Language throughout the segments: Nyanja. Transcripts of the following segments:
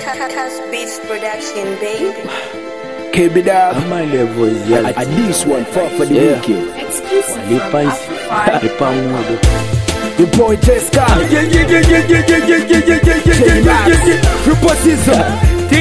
Beats production, baby. KB Dog. My level is yellow. And this one for the weekend. Exclusive from Africa. The boy just got Reposition.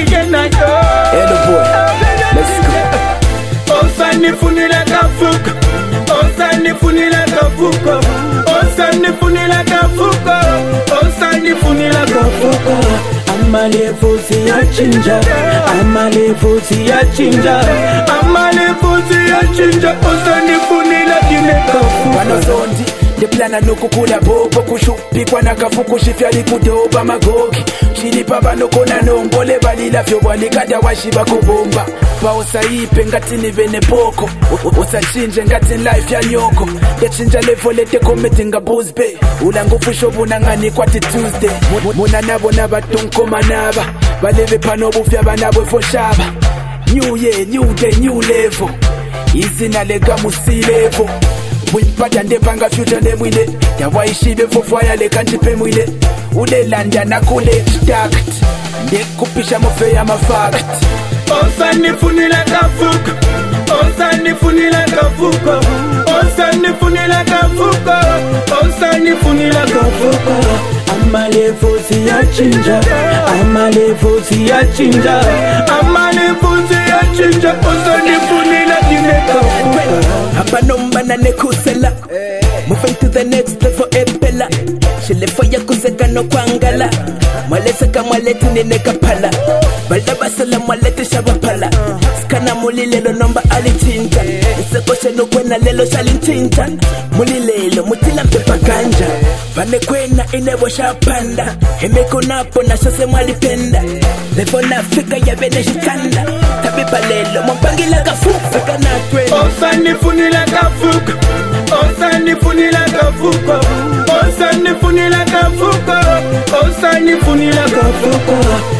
And the boy. Let's go. Osani funila kafuko. Osani funila kafuko. Osani funila kafuko. Osani funila kafuko. Amalevuzi ya chinja. Amalevuzi ya chinja. Amalevuzi ya chinja. Osani funila kine kafuko. Wanozondi the plan no kukula bobo kushupikwa na kafuku shifyali kudoba magogi chilipa banokona nongole balila vyo walikada washiba kubomba baosa ipe ngati ni vene poko usachinje ngati life ya nyoko yachinja level lete committing buzbe ulangufu shobu nangani kwati Tuesday muna nabo nabatonko manaba baleve pano bufya banabwe foshaba new year new day new level izina lega musilevo Mwimpata ndepanga future ndemwile yawaishibe fofwaya lekantipe mwile ulelanda nakule stacked ndekupisha mofe ya mafact Osani funila kafuko. Osani funila kafuko. Osani funila kafuko. Osani funila kafuko. Amalevuzi ya chinja. Amalevuzi ya chinja. Amalevuzi ya chinja. Osani funila kine kafuko. Hapa nomba na nekusela moving to the next level epela shilefo ya kuseka no kwangala mwaleseka mwaleti nenekapala balda basala mwaleti shabapala skana mulilelo nomba alichinja isekoshe nokwena lelo shalinchinja mulilelo mutila mpepa ganja vane kwena inebo shapanda hemeko napo na shose mwalipenda levo na Afrika ya bene shikanda tabipa lelo mwapangila kafuka kanatwe Osani funila kafuko. Osani funila kafuko. Osani funila kafuko. Osani funila kafuko.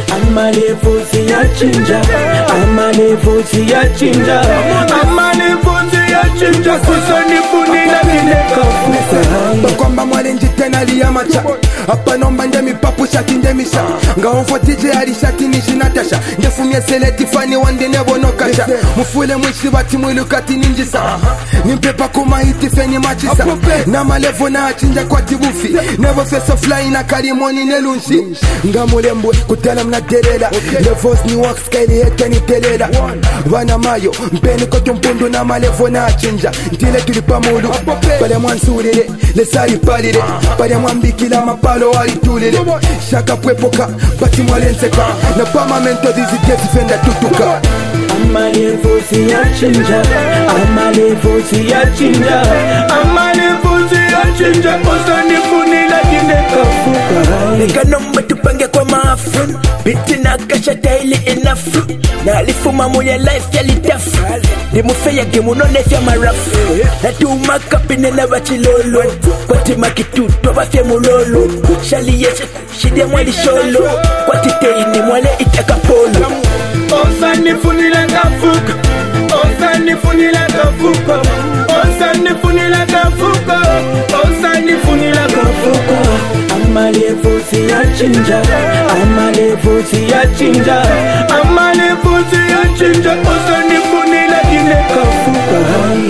Amalevuzi ya chinja. Amalevuzi ya chinja. Amalevuzi ya chinja. Osani funila kine kafuko. Kwamba mwalenji tena liya macha hapa nomba ndemi papu shati ndemisha ngaonfo DJ alishati nishi natasha ndefumye seleti fani wande nebo nokasha mufule mwishi bati mwilukati ninjisa nimpepa kumahiti feni machisa na malevo na achinja kwa tibufi nebo feso fly na karimoni nelunshi ngamulembwe kutela mna delela levos ni wax kaili hete ni telela wana mayo mpeni koto mpundu na malevo na achinja ntile tulipa mulu pale mwansurire lesari palire pale mwambikila mapalo walitulile shaka pwepoka bati mwalenseka na pamamento dizigezi fenda tutuka Amalevuzi ya chinja. Amalevuzi ya chinja. Amalevuzi ya chinja. Osani funila kine kafuka. Nika nomba tupange kwa maafun biti na kasha taili inafu na alifuma moya life ya litafu limufe ya gimu nefya marafu na tumaka pine na bachilolo kwa timakituto bafya mulolo shali yese shide mwali sholo kwa titeini mwale itaka polo Osani funila kafuko. Osani funila kafuko. Osani funila kafuko. Osani funila kafuko. Amalevuzi ya chinja. Amalevuzi ya chinja. Amalevuzi ya chinja. Osani funila kine kafuko.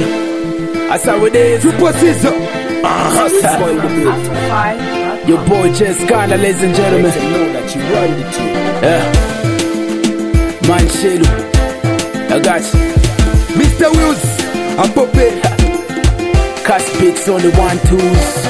That's how it is. Reposition. Your boy just kinda, ladies and gentlemen. Yeah. Man Shelu, I got you. Mr. Wills Apope Cast beats on the 1-2s.